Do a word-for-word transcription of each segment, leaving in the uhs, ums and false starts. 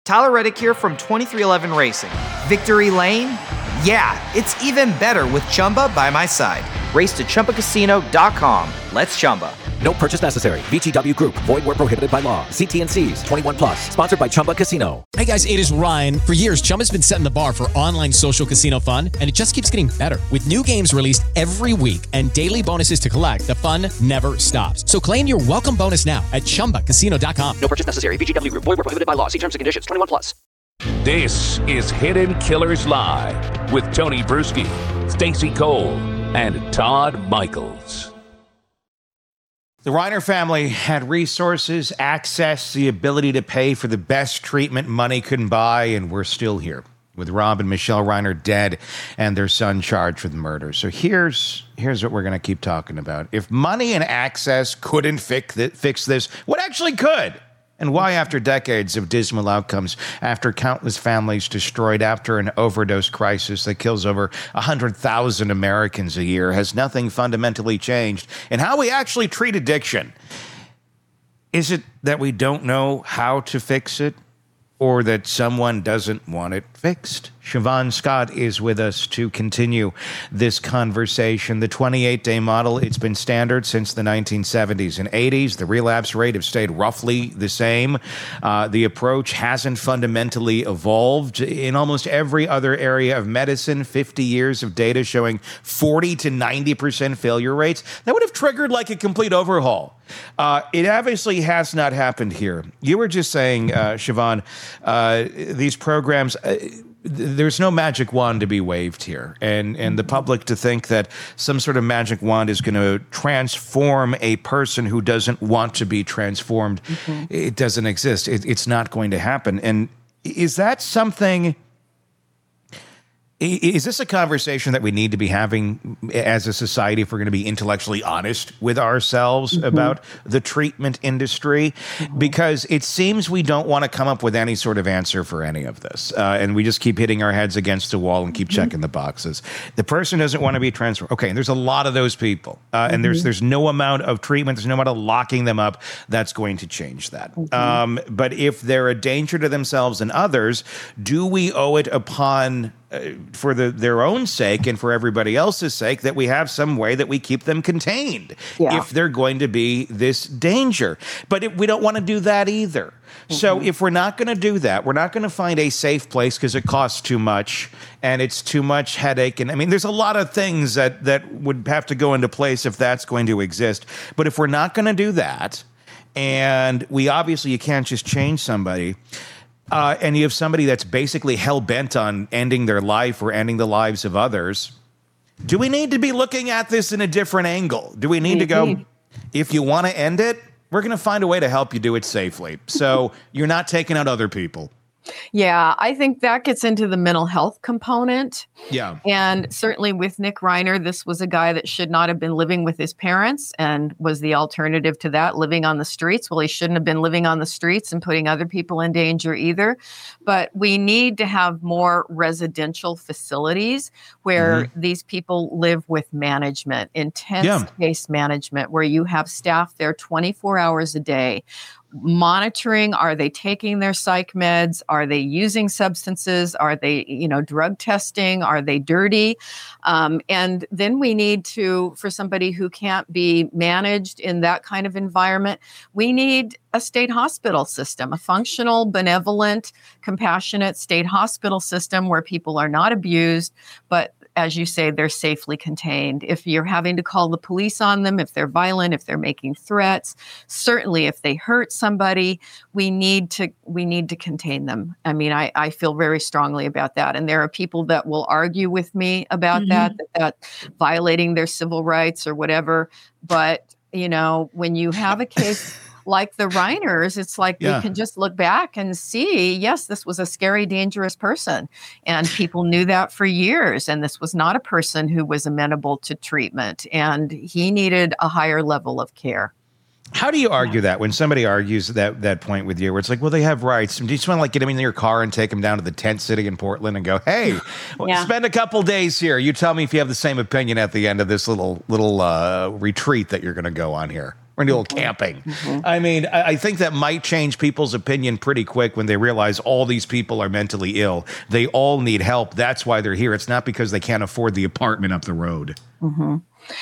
Tyler Reddick here from twenty-three eleven Racing. Victory Lane? Yeah, it's even better with Chumba by my side. Race to Chumba Casino dot com. Let's Chumba. No purchase necessary. V G W Group. Void where prohibited by law. See T and C's. twenty-one plus. Sponsored by Chumba Casino. Hey guys, it is Ryan. For years, Chumba's been setting the bar for online social casino fun, and it just keeps getting better. With new games released every week and daily bonuses to collect, the fun never stops. So claim your welcome bonus now at Chumba Casino dot com. No purchase necessary. V G W Group. Void where prohibited by law. See terms and conditions. twenty-one plus. This is Hidden Killers Live with Tony Bruschi, Stacey Cole, and Todd Michaels. The Reiner family had resources, access, the ability to pay for the best treatment money couldn't buy, and we're still here with Rob and Michelle Reiner dead and their son charged with murder. So here's here's what we're going to keep talking about. If money and access couldn't fix th- fix this, what actually could? And why, after decades of dismal outcomes, after countless families destroyed, after an overdose crisis that kills over one hundred thousand Americans a year, has nothing fundamentally changed in how we actually treat addiction? Is it that we don't know how to fix it, or that someone doesn't want it fixed? Siobhan Scott is with us to continue this conversation. The twenty-eight day model, it's been standard since the nineteen seventies and eighties. The relapse rate have stayed roughly the same. Uh, the approach hasn't fundamentally evolved. In almost every other area of medicine, fifty years of data showing forty to ninety percent failure rates, that would have triggered like a complete overhaul. Uh, it obviously has not happened here. You were just saying, uh, Siobhan, uh, these programs... Uh, there's no magic wand to be waved here. And and the public to think that some sort of magic wand is going to transform a person who doesn't want to be transformed, mm-hmm. It doesn't exist. It, it's not going to happen. And is that something... Is this a conversation that we need to be having as a society if we're going to be intellectually honest with ourselves mm-hmm. about the treatment industry? Mm-hmm. Because it seems we don't want to come up with any sort of answer for any of this. Uh, and we just keep hitting our heads against the wall and keep mm-hmm. checking the boxes. The person doesn't want to be transferred. Okay, and there's a lot of those people. Uh, mm-hmm. And there's there's no amount of treatment, there's no amount of locking them up that's going to change that. Mm-hmm. Um, but if they're a danger to themselves and others, do we owe it upon... Uh, for the, their own sake and for everybody else's sake, that we have some way that we keep them contained yeah. if they're going to be this danger. But it, we don't want to do that either. Mm-hmm. So if we're not going to do that, we're not going to find a safe place because it costs too much and it's too much headache. And I mean, there's a lot of things that, that would have to go into place if that's going to exist. But if we're not going to do that, and we obviously, you can't just change somebody, Uh, and you have somebody that's basically hell-bent on ending their life or ending the lives of others, do we need to be looking at this in a different angle? Do we need mm-hmm. to go, if you want to end it, we're going to find a way to help you do it safely, so you're not taking out other people? Yeah, I think that gets into the mental health component. Yeah. And certainly with Nick Reiner, this was a guy that should not have been living with his parents and was the alternative to that, living on the streets. Well, he shouldn't have been living on the streets and putting other people in danger either. But we need to have more residential facilities where mm-hmm. these people live with management, intense yeah. case management, where you have staff there twenty-four hours a day, monitoring, are they taking their psych meds? Are they using substances? Are they, you know, drug testing? Are they dirty? Um, and then we need to, for somebody who can't be managed in that kind of environment, we need a state hospital system, a functional, benevolent, compassionate state hospital system where people are not abused, but as you say, they're safely contained. If you're having to call the police on them, if they're violent, if they're making threats, certainly if they hurt somebody, we need to we need to contain them. I mean, I, I feel very strongly about that. And there are people that will argue with me about mm-hmm. that, that, that violating their civil rights or whatever. But, you know, when you have a case like the Reiners, it's like yeah. we can just look back and see, yes, this was a scary, dangerous person. And people knew that for years. And this was not a person who was amenable to treatment. And he needed a higher level of care. How do you argue that when somebody argues that that point with you where it's like, well, they have rights? Do you just want to like get them in your car and take them down to the tent city in Portland and go, hey, yeah. spend a couple days here. You tell me if you have the same opinion at the end of this little little uh, retreat that you're going to go on here. We're going to go camping. Mm-hmm. I mean, I, I think that might change people's opinion pretty quick when they realize all these people are mentally ill. They all need help. That's why they're here. It's not because they can't afford the apartment up the road. Mm-hmm.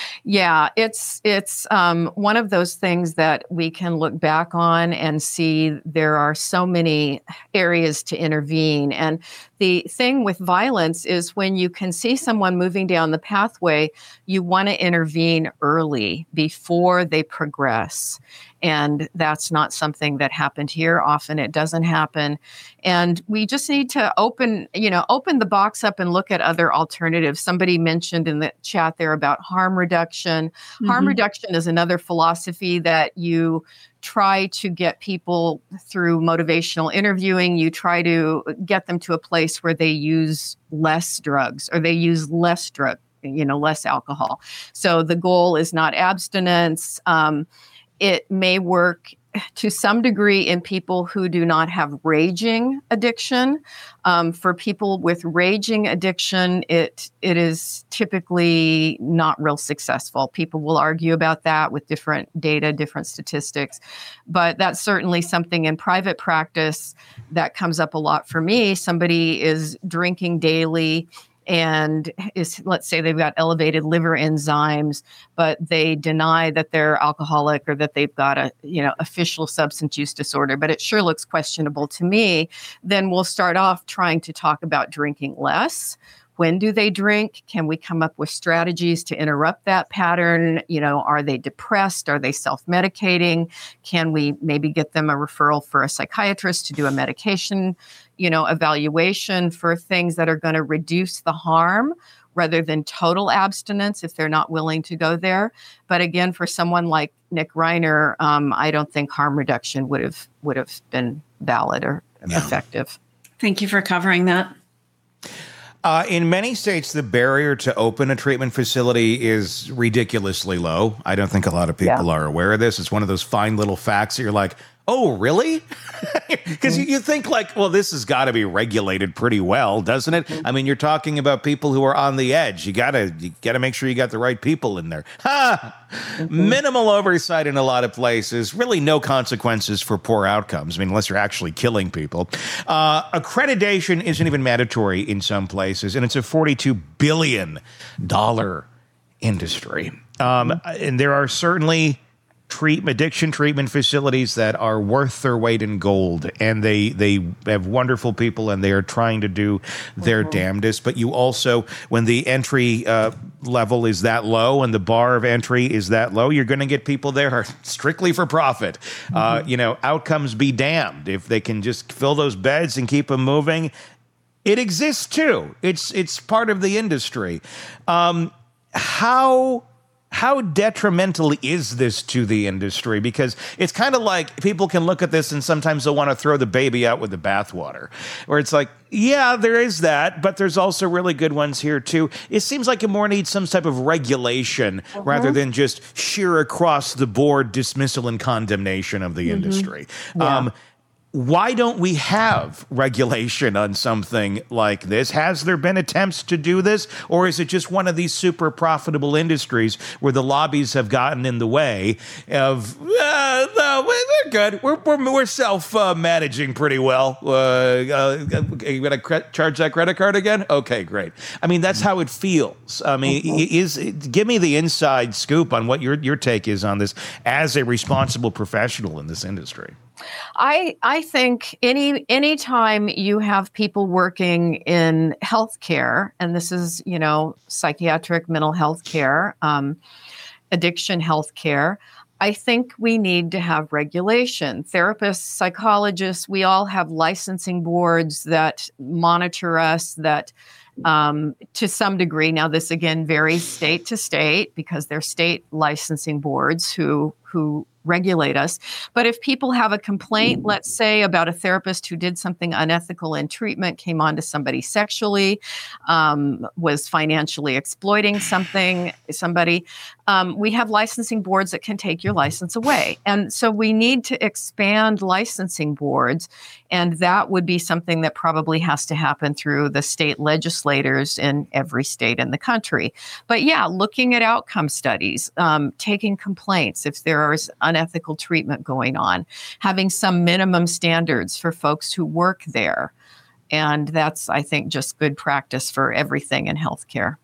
Yeah, it's it's um, one of those things that we can look back on and see there are so many areas to intervene. And the thing with violence is when you can see someone moving down the pathway, you want to intervene early before they progress. And that's not something that happened here. Often it doesn't happen. And we just need to open, you know, open the box up and look at other alternatives. Somebody mentioned in the chat there about harm reduction. Mm-hmm. Harm reduction is another philosophy that you try to get people through motivational interviewing. You try to get them to a place where they use less drugs or they use less drug, you know, less alcohol. So the goal is not abstinence. Um, It may work to some degree in people who do not have raging addiction. Um, for people with raging addiction, it it is typically not real successful. People will argue about that with different data, different statistics. But that's certainly something in private practice that comes up a lot for me. Somebody is drinking daily and is, let's say they've got elevated liver enzymes, but they deny that they're alcoholic or that they've got a, you know, official substance use disorder, but it sure looks questionable to me. Then we'll start off trying to talk about drinking less. When do they drink? Can we come up with strategies to interrupt that pattern? You know, are they depressed? Are they self-medicating? Can we maybe get them a referral for a psychiatrist to do a medication, you know, evaluation for things that are going to reduce the harm rather than total abstinence if they're not willing to go there. But again, for someone like Nick Reiner, um, I don't think harm reduction would have would have been valid or no. effective. Thank you for covering that. Uh, in many states, the barrier to open a treatment facility is ridiculously low. I don't think a lot of people yeah. are aware of this. It's one of those fine little facts that you're like, oh, really? Because you, you think like, well, this has got to be regulated pretty well, doesn't it? I mean, you're talking about people who are on the edge. You gotta, you gotta make sure you got the right people in there. Ha! Mm-hmm. Minimal oversight in a lot of places. Really, no consequences for poor outcomes. I mean, unless you're actually killing people. Uh, accreditation isn't even mandatory in some places, and it's a forty-two billion dollars industry. Um, and there are certainly treatment addiction treatment facilities that are worth their weight in gold, and they they have wonderful people, and they are trying to do their mm-hmm. damnedest. But you also, when the entry uh, level is that low and the bar of entry is that low, you're going to get people there strictly for profit. Mm-hmm. Uh, you know, outcomes be damned. If they can just fill those beds and keep them moving, it exists too. It's it's part of the industry. Um, how How detrimental is this to the industry? Because it's kind of like people can look at this and sometimes they'll want to throw the baby out with the bathwater, where it's like, yeah, there is that, but there's also really good ones here too. It seems like it more needs some type of regulation mm-hmm. rather than just sheer across the board dismissal and condemnation of the mm-hmm. industry. Yeah. Um, Why don't we have regulation on something like this? Has there been attempts to do this? Or is it just one of these super profitable industries where the lobbies have gotten in the way of, uh, no, we're good. We're, we're, we're self-managing uh, pretty well. Uh, uh, you going to cre- charge that credit card again? Okay, great. I mean, that's how it feels. I mean, is give me the inside scoop on what your, your take is on this as a responsible professional in this industry. I I think any any time you have people working in healthcare, and this is, you know, psychiatric mental health care, um, addiction health care, I think we need to have regulation. Therapists, psychologists, we all have licensing boards that monitor us, that um, to some degree, now this again varies state to state because they're state licensing boards who who regulate us. But if people have a complaint, let's say about a therapist who did something unethical in treatment, came on to somebody sexually, um, was financially exploiting something, somebody, um, we have licensing boards that can take your license away. And so we need to expand licensing boards. And that would be something that probably has to happen through the state legislators in every state in the country. But yeah, looking at outcome studies, um, taking complaints if there is unethical treatment going on, having some minimum standards for folks who work there. And that's, I think, just good practice for everything in healthcare.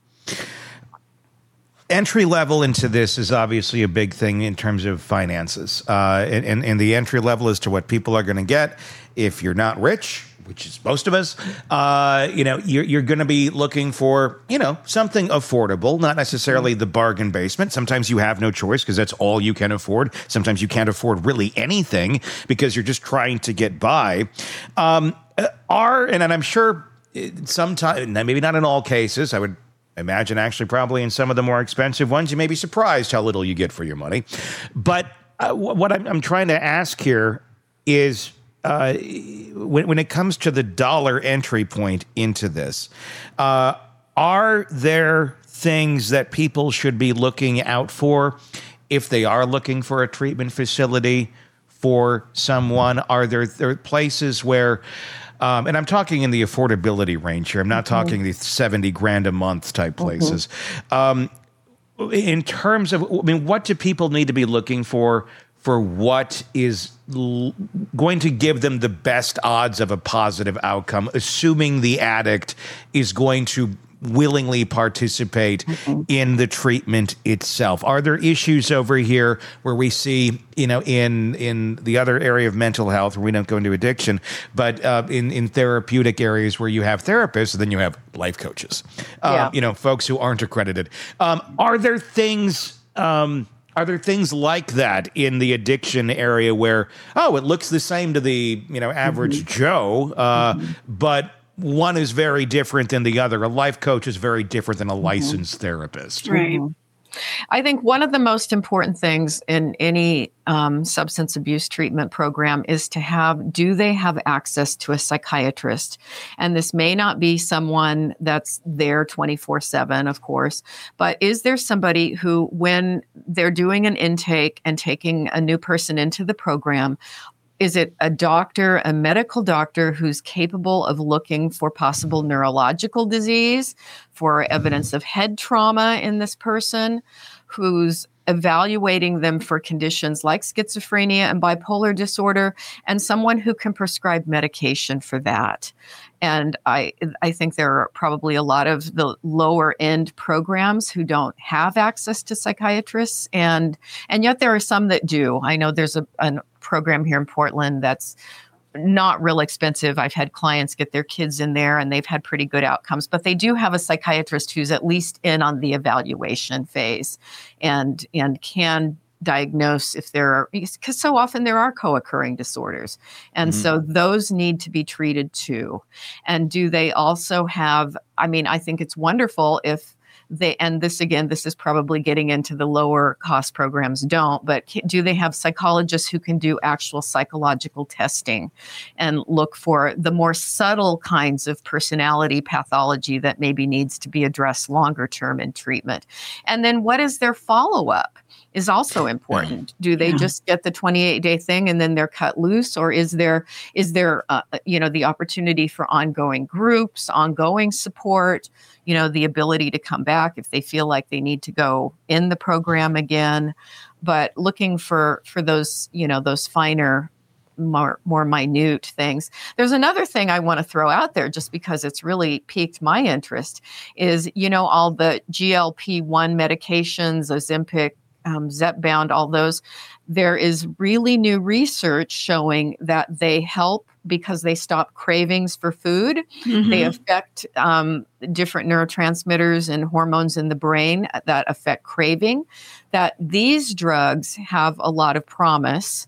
Entry level into this is obviously a big thing in terms of finances. Uh, and, and, and the entry level as to what people are going to get. If you're not rich, which is most of us, uh, you know, you're, you're going to be looking for, you know, something affordable, not necessarily the bargain basement. Sometimes you have no choice because that's all you can afford. Sometimes you can't afford really anything because you're just trying to get by. Um, are, and, and I'm sure sometimes, maybe not in all cases, I would imagine actually probably in some of the more expensive ones, you may be surprised how little you get for your money. But uh, what I'm, I'm trying to ask here is, Uh, when, when it comes to the dollar entry point into this, uh, are there things that people should be looking out for if they are looking for a treatment facility for someone? Are there, there places where, um, and I'm talking in the affordability range here, I'm not mm-hmm. talking the seventy grand a month type places. Mm-hmm. Um, in terms of, I mean, what do people need to be looking for for what is l- going to give them the best odds of a positive outcome, assuming the addict is going to willingly participate mm-hmm. in the treatment itself? Are there issues over here where we see, you know, in in the other area of mental health, where we don't go into addiction, but uh, in, in therapeutic areas where you have therapists, and then you have life coaches, um, yeah. you know, folks who aren't accredited. Um, are there things... Um, Are there things like that in the addiction area where, oh, it looks the same to the, you know, average mm-hmm. Joe, uh, mm-hmm. but one is very different than the other? A life coach is very different than a licensed mm-hmm. therapist. Right. Mm-hmm. I think one of the most important things in any um, substance abuse treatment program is to have, do they have access to a psychiatrist? And this may not be someone that's there twenty-four seven, of course, but is there somebody who, when they're doing an intake and taking a new person into the program, is it a doctor, a medical doctor who's capable of looking for possible neurological disease, for evidence of head trauma in this person, who's evaluating them for conditions like schizophrenia and bipolar disorder, and someone who can prescribe medication for that? And I I think there are probably a lot of the lower end programs who don't have access to psychiatrists, and and yet there are some that do. I know there's a, a program here in Portland that's not real expensive. I've had clients get their kids in there and they've had pretty good outcomes, but they do have a psychiatrist who's at least in on the evaluation phase and and can diagnose if there are, because so often there are co-occurring disorders. And mm-hmm. so those need to be treated too. And do they also have, I mean, I think it's wonderful if they, and this again, this is probably getting into the lower cost programs don't, but do they have psychologists who can do actual psychological testing and look for the more subtle kinds of personality pathology that maybe needs to be addressed longer term in treatment? And then what is their follow-up is also important. Do they yeah. just get the twenty-eight day thing and then they're cut loose? Or is there, is there, uh, you know, the opportunity for ongoing groups, ongoing support, you know, the ability to come back if they feel like they need to go in the program again, but looking for, for those, you know, those finer, more, more minute things. There's another thing I want to throw out there just because it's really piqued my interest is, you know, all the G L P one medications, Ozempic, Um, Zepbound, all those, there is really new research showing that they help because they stop cravings for food. Mm-hmm. They affect um, different neurotransmitters and hormones in the brain that affect craving, that these drugs have a lot of promise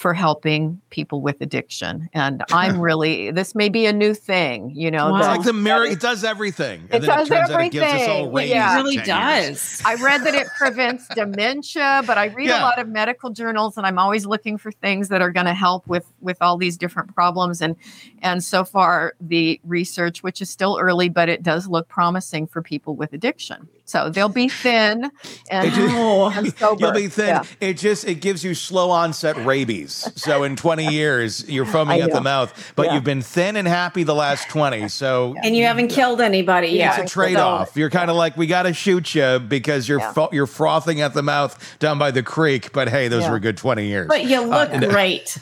for helping people with addiction. And I'm really, this may be a new thing, you know. Wow. It's that- like the mirror, it does everything. It And then does it turns out it gives us all everything. rabies Yeah. It in really ten years. does. I read that it prevents dementia, but I read Yeah. a lot of medical journals, and I'm always looking for things that are going to help with with all these different problems. And and so far, the research, which is still early, but it does look promising for people with addiction. So they'll be thin and, It just- and sober. You'll be thin. Yeah. It just it gives you slow onset rabies. So in twenty years, you're foaming I at the know. mouth, but Yeah. you've been thin and happy the last twenty. So And you haven't killed anybody Yeah. yet. it's a trade-off. You're kind of like, we got to shoot you because you're Yeah. fro- you're frothing at the mouth down by the creek. But hey, those Yeah. were good twenty years. But you look great.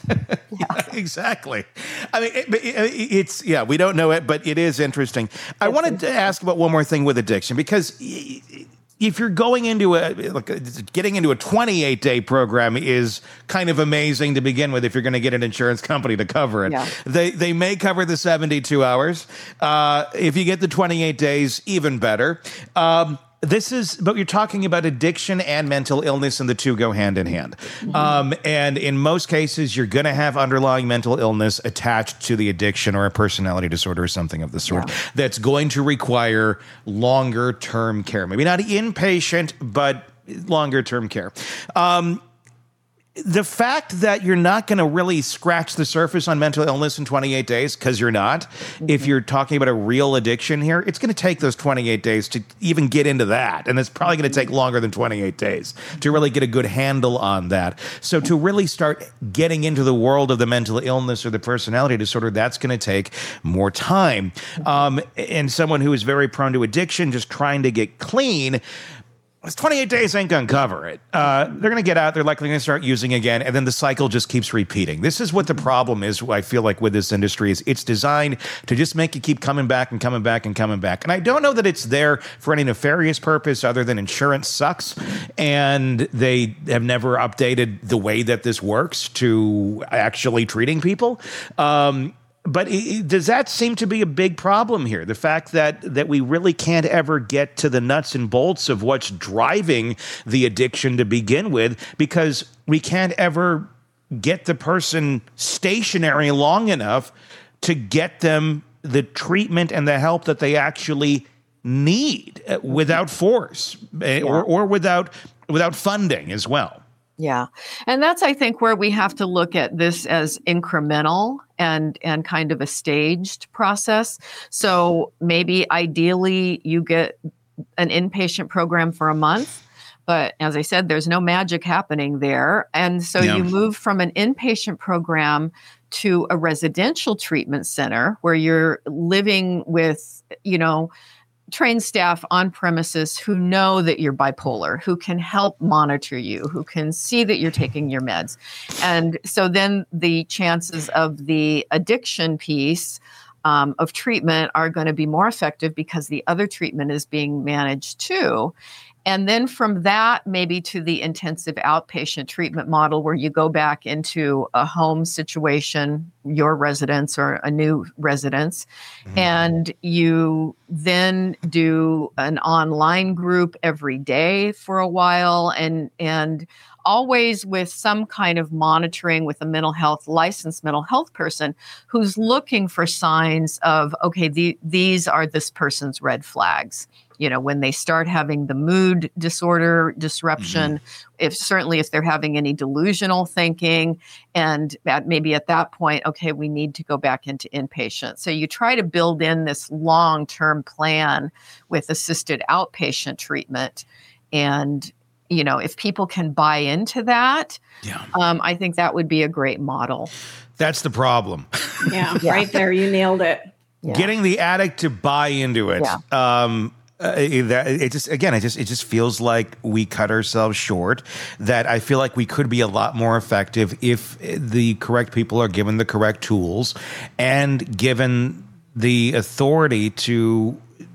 Exactly. I mean, it, it, it's yeah, we don't know it, but it is interesting. I wanted to ask about one more thing with addiction because y- if you're going into a like getting into a twenty-eight day program is kind of amazing to begin with. If you're going to get an insurance company to cover it, Yeah. they they may cover the seventy-two hours. Uh, if you get the twenty-eight days, even better. Um, This is, but you're talking about addiction and mental illness, and the two go hand in hand. Um, and in most cases, you're going to have underlying mental illness attached to the addiction or a personality disorder or something of the sort that's going to require longer term care. Maybe not inpatient, but longer term care. Um, The fact that you're not going to really scratch the surface on mental illness in twenty-eight days, because you're not, if you're talking about a real addiction here, it's going to take those twenty-eight days to even get into that. And it's probably going to take longer than twenty-eight days to really get a good handle on that. So to really start getting into the world of the mental illness or the personality disorder, that's going to take more time. Um, and someone who is very prone to addiction, just trying to get clean, this twenty-eight days ain't going to cover it. Uh, they're going to get out. They're likely going to start using again. And then the cycle just keeps repeating. This is what the problem is, I feel like, with this industry is it's designed to just make you keep coming back and coming back and coming back. And I don't know that it's there for any nefarious purpose other than insurance sucks. And they have never updated the way that this works to actually treating people. Um, But it, does that seem to be a big problem here? The fact that that we really can't ever get to the nuts and bolts of what's driving the addiction to begin with, because we can't ever get the person stationary long enough to get them the treatment and the help that they actually need uh, without force uh, or, or without without funding as well. Yeah. And that's, I think, where we have to look at this as incremental and and kind of a staged process. So maybe ideally you get an inpatient program for a month, but as I said, there's no magic happening there. And so Yeah. you move from an inpatient program to a residential treatment center where you're living with, you know, trained staff on premises who know that you're bipolar, who can help monitor you, who can see that you're taking your meds. And so then the chances of the addiction piece um, of treatment are going to be more effective because the other treatment is being managed too. And then from that, maybe to the intensive outpatient treatment model where you go back into a home situation, your residence or a new residence, mm-hmm. and you then do an online group every day for a while, and and always with some kind of monitoring with a mental health, licensed mental health person who's looking for signs of, okay, the, these are this person's red flags. You know, when they start having the mood disorder disruption, mm-hmm. if certainly if they're having any delusional thinking, and that maybe at that point, okay, we need to go back into inpatient. So you try to build in this long-term plan with assisted outpatient treatment. And, you know, if people can buy into that, yeah. um, I think that would be a great model. That's the problem. Yeah, yeah. Right there. You nailed it. Yeah. Getting the addict to buy into it. Yeah. Um, Uh, that, it just again, it just it just feels like we cut ourselves short. That I feel like we could be a lot more effective if the correct people are given the correct tools and given the authority to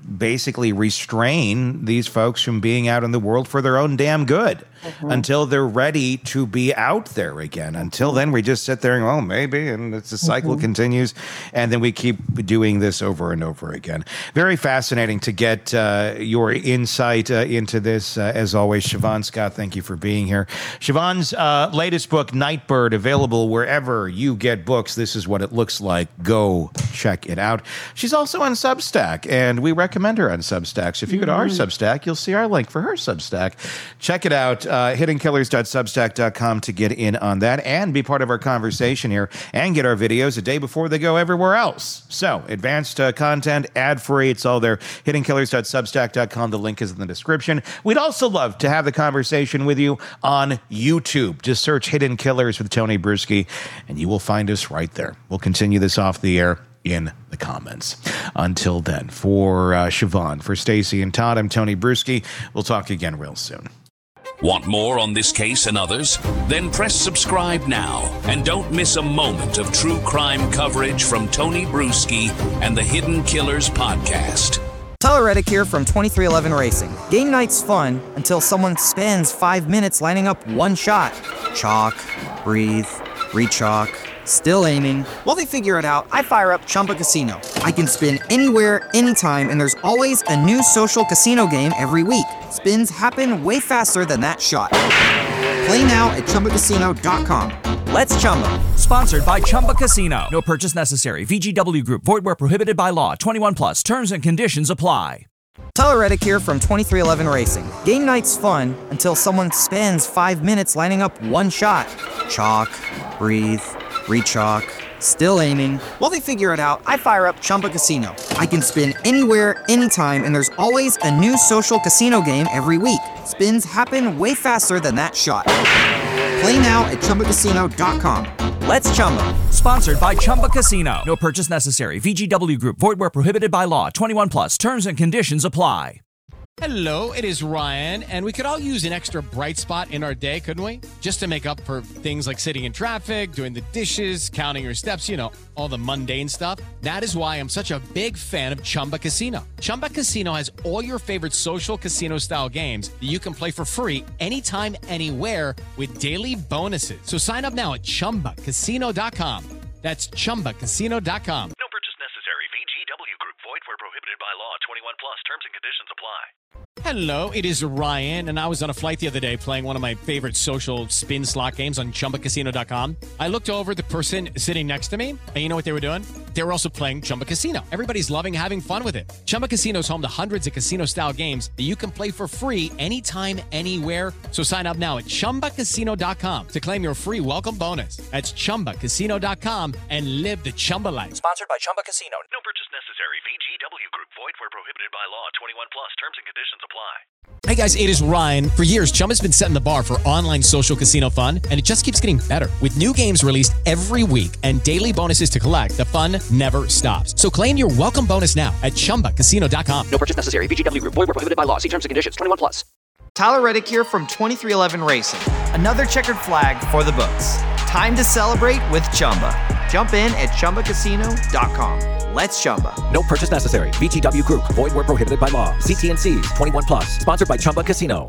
basically restrain these folks from being out in the world for their own damn good mm-hmm. until they're ready to be out there again. Until then, we just sit there and, oh, maybe, and it's the cycle mm-hmm. continues, and then we keep doing this over and over again. Very fascinating to get uh, your insight uh, into this. Uh, as always, Siobhan Scott, thank you for being here. Siobhan's uh, latest book, Nightbird, available wherever you get books. This is what it looks like. Go check it out. She's also on Substack, and we recommend her on Substack. So if you go to our Substack, you'll see our link for her Substack. Check it out, uh, hidden killers dot substack dot com to get in on that and be part of our conversation here and get our videos a day before they go everywhere else. So advanced uh, content, ad-free, it's all there, hidden killers dot substack dot com. The link is in the description. We'd also love to have the conversation with you on YouTube. Just search Hidden Killers with Tony Bruschi, and you will find us right there. We'll continue this off the air in the comments. Until then, for uh, Siobhan, for Stacy and Todd, I'm Tony Bruschi. We'll talk again real soon. Want more on this case and others? Then press subscribe now and don't miss a moment of true crime coverage from Tony Bruschi and the Hidden Killers podcast. Tyler Reddick here from twenty-three eleven Racing. Game night's fun until someone spends five minutes lining up one shot. Chalk, breathe, re-chalk, still aiming. While they figure it out, I fire up Chumba Casino. I can spin anywhere, anytime, and there's always a new social casino game every week. Spins happen way faster than that shot. Play now at chumba casino dot com. Let's Chumba. Sponsored by Chumba Casino. No purchase necessary. V G W Group. Void where prohibited by law. twenty-one plus. Terms and conditions apply. Tyler Reddick here from twenty-three eleven Racing. Game night's fun until someone spends five minutes lining up one shot. Chalk, breathe, re-chalk, still aiming. While they figure it out, I fire up Chumba Casino. I can spin anywhere, anytime, and there's always a new social casino game every week. Spins happen way faster than that shot. Play now at chumba casino dot com. Let's Chumba. Sponsored by Chumba Casino. No purchase necessary. V G W Group. Void where prohibited by law. twenty-one plus. Terms and conditions apply. Hello, it is Ryan, and we could all use an extra bright spot in our day, couldn't we? Just to make up for things like sitting in traffic, doing the dishes, counting your steps, you know, all the mundane stuff. That is why I'm such a big fan of Chumba Casino. Chumba Casino has all your favorite social casino-style games that you can play for free anytime, anywhere with daily bonuses. So sign up now at chumba casino dot com. That's chumba casino dot com. No purchase necessary. V G W Group. Void where prohibited by law. twenty-one plus. Terms and conditions apply. Hello, it is Ryan, and I was on a flight the other day playing one of my favorite social spin slot games on chumba casino dot com. I looked over at the person sitting next to me, and you know what they were doing? They were also playing Chumba Casino. Everybody's loving having fun with it. Chumba Casino is home to hundreds of casino-style games that you can play for free anytime, anywhere. So sign up now at chumba casino dot com to claim your free welcome bonus. That's chumba casino dot com and live the Chumba life. Sponsored by Chumba Casino. No purchase necessary. V G W Group. Void where prohibited by law. twenty-one plus. Terms and conditions apply. Hey guys, it is Ryan. For years, Chumba's been setting the bar for online social casino fun, and it just keeps getting better. With new games released every week and daily bonuses to collect, the fun never stops. So claim your welcome bonus now at chumba casino dot com. No purchase necessary. V G W Group. Void where prohibited by law. See terms and conditions. twenty-one plus. Tyler Reddick here from twenty-three eleven Racing. Another checkered flag for the books. Time to celebrate with Chumba. Jump in at chumba casino dot com. Let's Chumba. No purchase necessary. V G W Group. Void where prohibited by law. See T N Cs. twenty-one plus. Sponsored by Chumba Casino.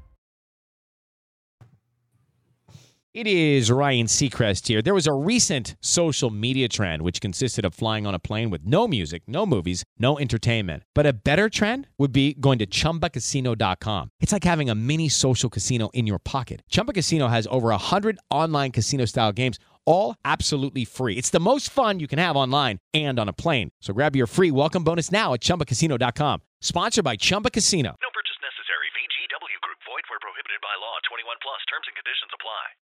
It is Ryan Seacrest here. There was a recent social media trend which consisted of flying on a plane with no music, no movies, no entertainment. But a better trend would be going to chumba casino dot com. It's like having a mini social casino in your pocket. Chumba Casino has over one hundred online casino-style games, all absolutely free. It's the most fun you can have online and on a plane. So grab your free welcome bonus now at chumba casino dot com. Sponsored by Chumba Casino. No purchase necessary. V G W Group. Void where prohibited by law. twenty-one plus. Terms and conditions apply.